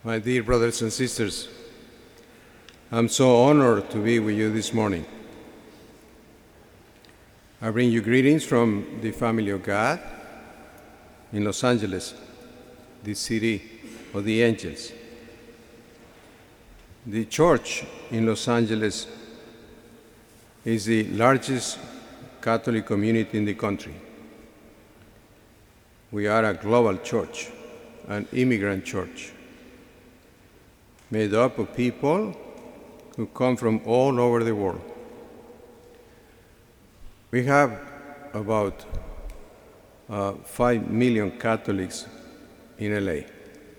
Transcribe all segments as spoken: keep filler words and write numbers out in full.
My dear brothers and sisters, I'm so honored to be with you this morning. I bring you greetings from the family of God in Los Angeles, the city of the angels. The church in Los Angeles is the largest Catholic community in the country. We are a global church, an immigrant church, made up of people who come from all over the world. We have about uh, five million Catholics in L A.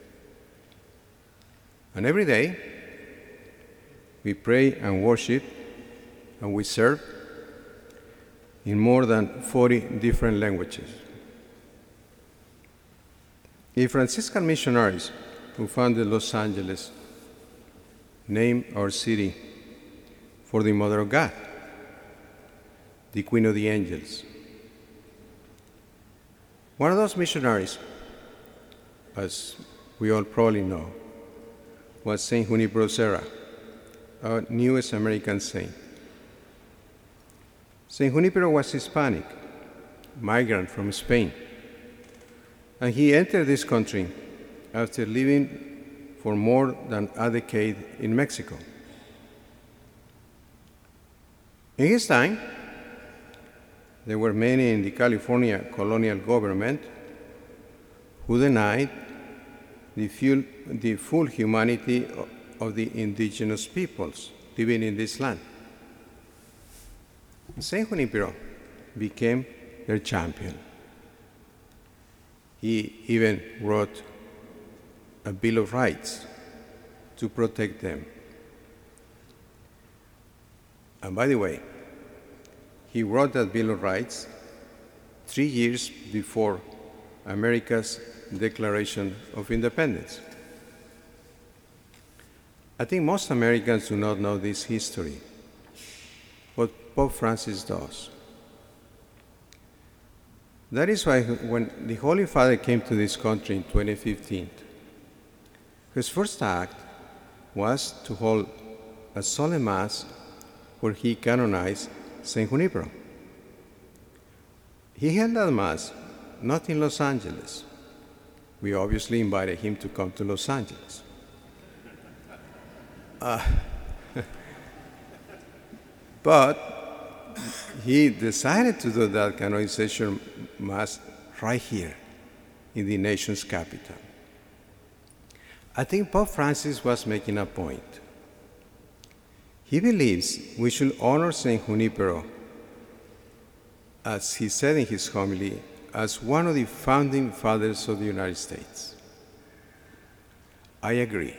And every day, we pray and worship and we serve in more than forty different languages. The Franciscan missionaries who founded Los Angeles named our city for the Mother of God, the Queen of the Angels. One of those missionaries, as we all probably know, was Saint Junipero Serra, our newest American saint. Saint Junipero was Hispanic, migrant from Spain, and he entered this country after living for more than a decade in Mexico. In his time, there were many in the California colonial government who denied the full, the full humanity of the indigenous peoples living in this land. Saint Junipero became their champion. He even wrote a Bill of Rights to protect them. And by the way, he wrote that Bill of Rights three years before America's Declaration of Independence. I think most Americans do not know this history, but Pope Francis does. That is why when the Holy Father came to this country in twenty fifteen, his first act was to hold a solemn Mass where he canonized Saint Junipero. He held that Mass not in Los Angeles. We obviously invited him to come to Los Angeles. Uh, but he decided to do that canonization Mass right here in the nation's capital. I think Pope Francis was making a point. He believes we should honor Saint Junipero, as he said in his homily, as one of the founding fathers of the United States. I agree.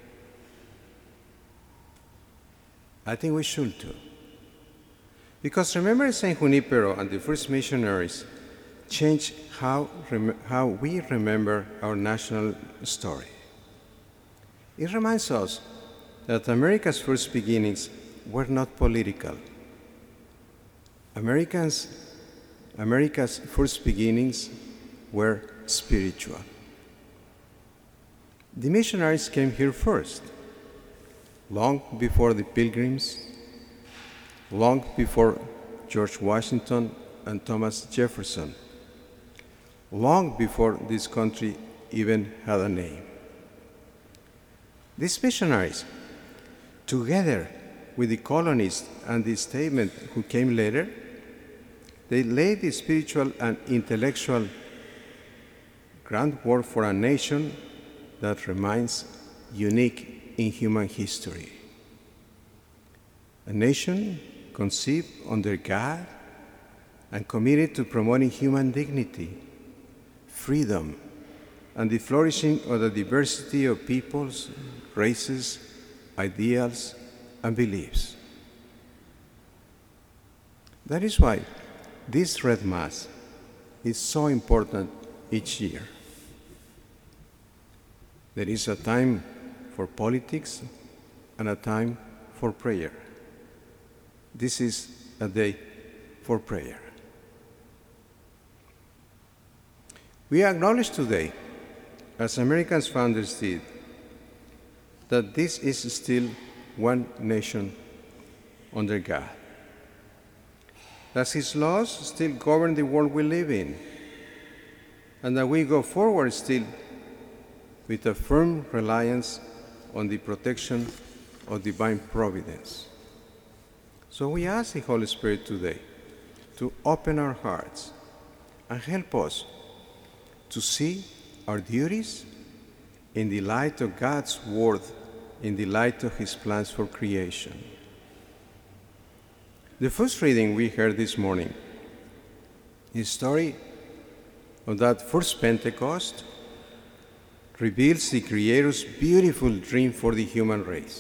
I think we should too. Because remember, Saint Junipero and the first missionaries changed how, rem- how we remember our national story. It reminds us that America's first beginnings were not political. Americans, America's first beginnings were spiritual. The missionaries came here first, long before the Pilgrims, long before George Washington and Thomas Jefferson, long before this country even had a name. These missionaries, together with the colonists and the statesmen who came later, they laid the spiritual and intellectual groundwork for a nation that remains unique in human history. A nation conceived under God and committed to promoting human dignity, freedom, and the flourishing of the diversity of peoples, races, ideals, and beliefs. That is why this Red Mass is so important each year. There is a time for politics and a time for prayer. This is a day for prayer. We acknowledge today, as America's founders did, that this is still one nation under God, that His laws still govern the world we live in, and that we go forward still with a firm reliance on the protection of divine providence. So we ask the Holy Spirit today to open our hearts and help us to see our duties in the light of God's Word, in the light of His plans for creation. The first reading we heard this morning is the story of that first Pentecost reveals the Creator's beautiful dream for the human race.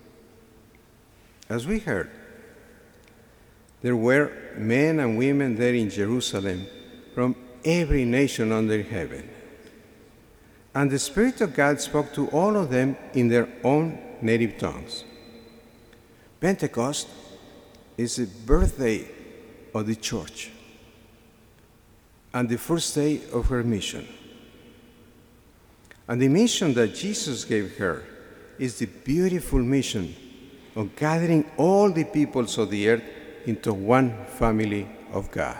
As we heard, there were men and women there in Jerusalem from every nation under heaven. And the Spirit of God spoke to all of them in their own native tongues. Pentecost is the birthday of the church and the first day of her mission. And the mission that Jesus gave her is the beautiful mission of gathering all the peoples of the earth into one family of God.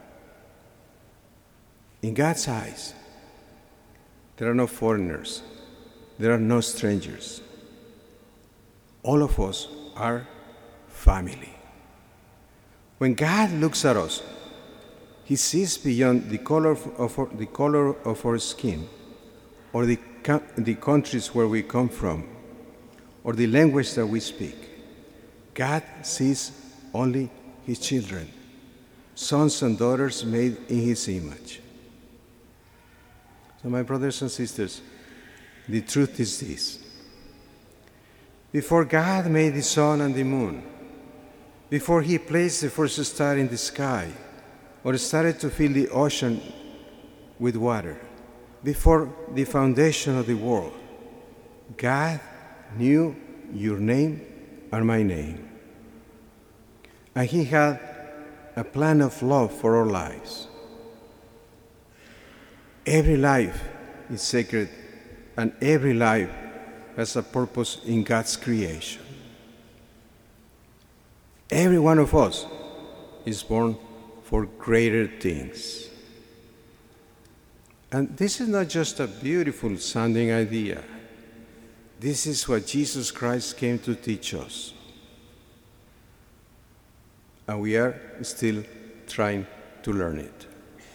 In God's eyes, there are no foreigners, there are no strangers. All of us are family. When God looks at us, He sees beyond the color of our, the color of our skin, or the, the countries where we come from, or the language that we speak. God sees only His children, sons and daughters made in His image. So, my brothers and sisters, the truth is this. Before God made the sun and the moon, before He placed the first star in the sky, or started to fill the ocean with water, before the foundation of the world, God knew your name and my name. And He had a plan of love for our lives. Every life is sacred, and every life has a purpose in God's creation. Every one of us is born for greater things. And this is not just a beautiful sounding idea. This is what Jesus Christ came to teach us. And we are still trying to learn it.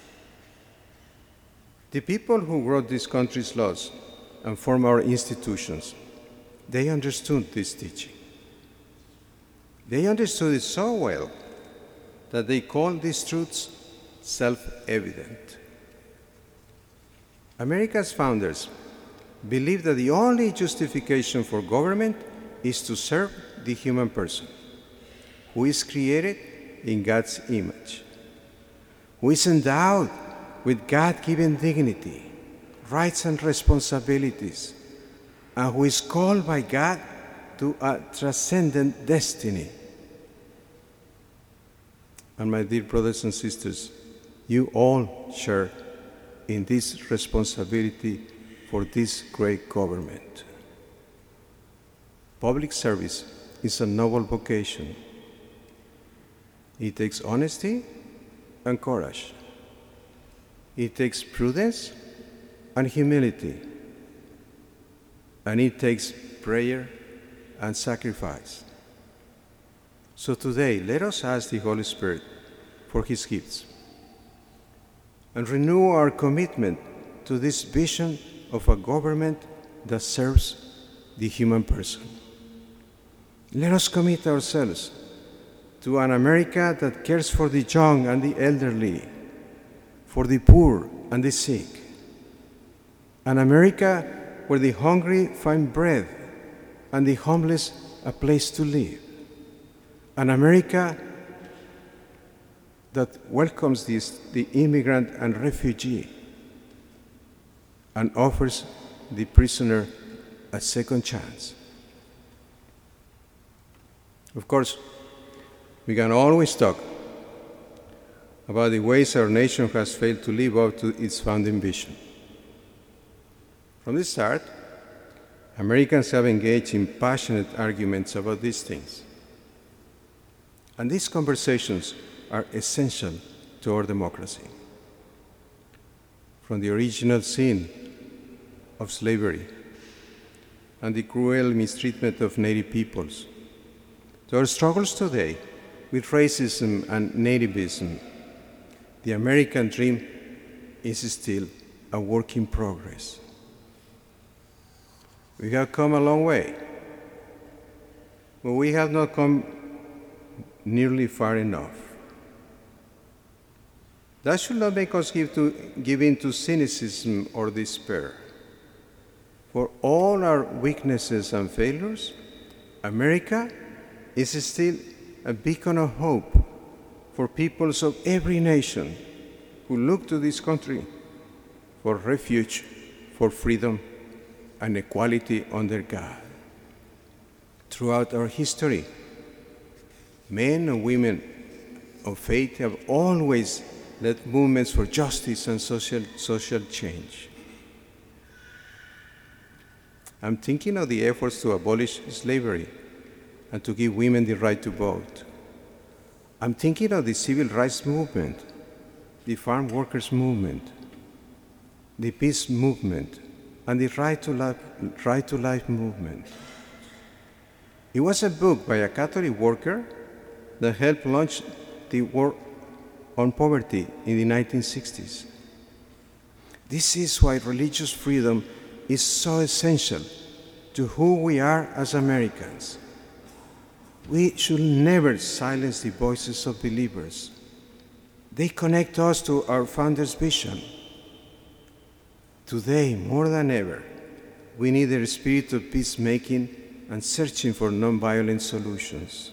The people who wrote this country's laws and formed our institutions, they understood this teaching. They understood it so well that they called these truths self-evident. America's founders believed that the only justification for government is to serve the human person, who is created in God's image, who is endowed with God-given dignity, rights and responsibilities, and who is called by God to a transcendent destiny. And my dear brothers and sisters, you all share in this responsibility for this great government. Public service is a noble vocation. It takes honesty and courage. It takes prudence and humility. And it takes prayer and sacrifice. So today, let us ask the Holy Spirit for His gifts and renew our commitment to this vision of a government that serves the human person. Let us commit ourselves to an America that cares for the young and the elderly, for the poor and the sick. An America where the hungry find bread and the homeless a place to live. An America that welcomes this, the immigrant and refugee and offers the prisoner a second chance. Of course, we can always talk about the ways our nation has failed to live up to its founding vision. From the start, Americans have engaged in passionate arguments about these things. And these conversations are essential to our democracy. From the original sin of slavery and the cruel mistreatment of Native peoples, to our struggles today with racism and nativism, the American dream is still a work in progress. We have come a long way, but we have not come nearly far enough. That should not make us give, to, give in to cynicism or despair. For all our weaknesses and failures, America is still a beacon of hope for peoples of every nation who look to this country for refuge, for freedom, and equality under God. Throughout our history, men and women of faith have always led movements for justice and social, social change. I'm thinking of the efforts to abolish slavery and to give women the right to vote. I'm thinking of the civil rights movement, the farm workers movement, the peace movement, and the right to life, right to life movement. It was a book by a Catholic worker that helped launch the war on poverty in the nineteen sixties. This is why religious freedom is so essential to who we are as Americans. We should never silence the voices of believers. They connect us to our founder's vision. Today, more than ever, we need a spirit of peacemaking and searching for nonviolent solutions.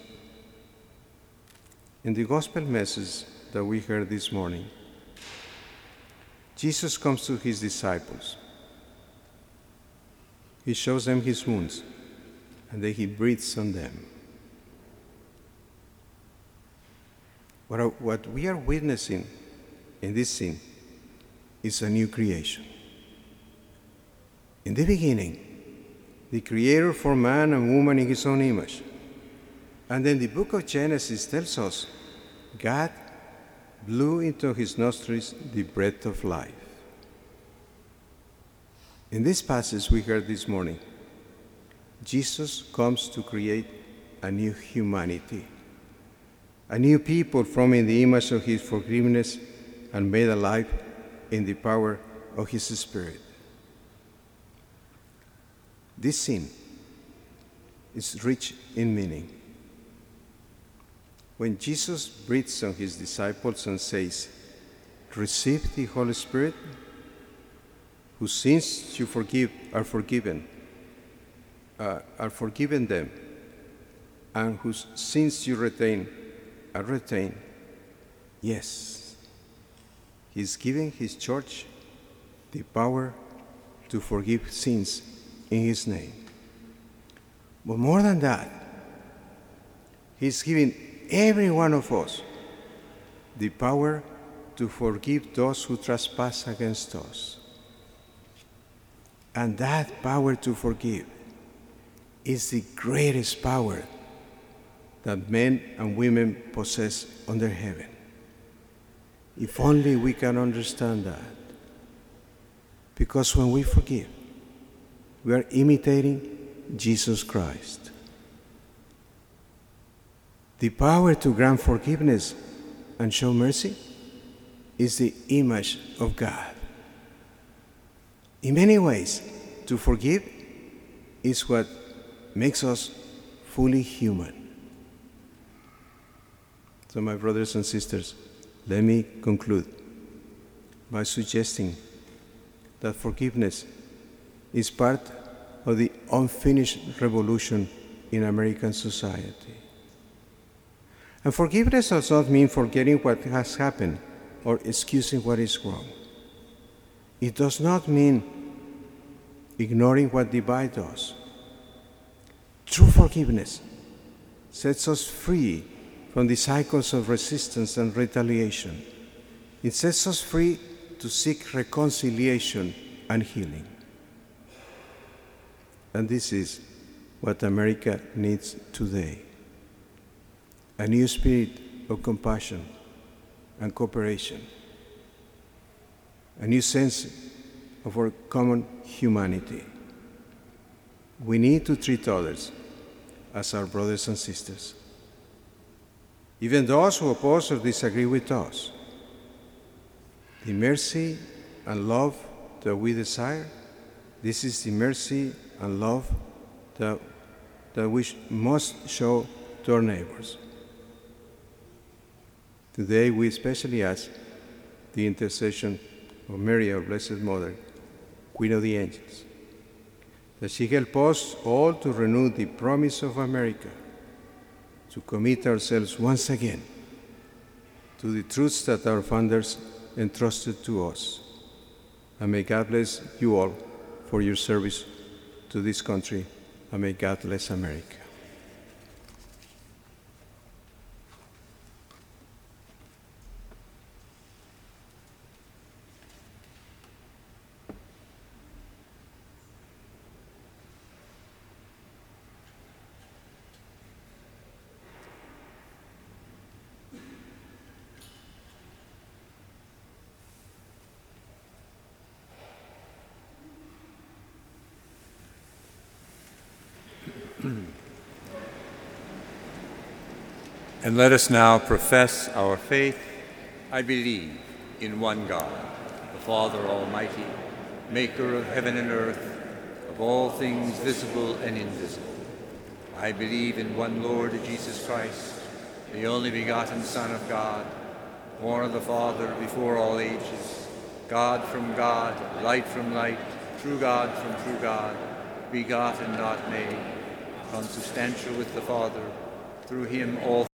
In the gospel message that we heard this morning, Jesus comes to his disciples. He shows them his wounds, and then he breathes on them. What, are, what we are witnessing in this scene is a new creation. In the beginning, the Creator formed man and woman in his own image. And then the book of Genesis tells us God blew into his nostrils the breath of life. In this passage we heard this morning, Jesus comes to create a new humanity, a new people formed in the image of his forgiveness and made alive in the power of his Spirit. This scene is rich in meaning. When Jesus breathes on his disciples and says, "Receive the Holy Spirit," whose sins you forgive are forgiven, uh, are forgiven them, and whose sins you retain are retained. Yes, he's giving his church the power to forgive sins in his name. But more than that, he's giving every one of us the power to forgive those who trespass against us. And that power to forgive is the greatest power that men and women possess under heaven. If only we can understand that. Because when we forgive, we are imitating Jesus Christ. The power to grant forgiveness and show mercy is the image of God. In many ways, to forgive is what makes us fully human. So, my brothers and sisters, let me conclude by suggesting that forgiveness is part of the unfinished revolution in American society. And forgiveness does not mean forgetting what has happened or excusing what is wrong. It does not mean ignoring what divides us. True forgiveness sets us free from the cycles of resistance and retaliation. It sets us free to seek reconciliation and healing. And this is what America needs today. A new spirit of compassion and cooperation. A new sense of our common humanity. We need to treat others as our brothers and sisters. Even those who oppose or disagree with us. The mercy and love that we desire, this is the mercy and love that, that we must show to our neighbors. Today we especially ask the intercession of Mary, our Blessed Mother, Queen of the Angels, that she help us all to renew the promise of America, to commit ourselves once again to the truths that our founders entrusted to us. And may God bless you all for your service to this country, and may God bless America. And let us now profess our faith. I believe in one God, the Father Almighty, maker of heaven and earth, of all things visible and invisible. I believe in one Lord Jesus Christ, the only begotten Son of God, born of the Father before all ages, God from God, light from light, true God from true God, begotten, not made, consubstantial with the Father. Through him all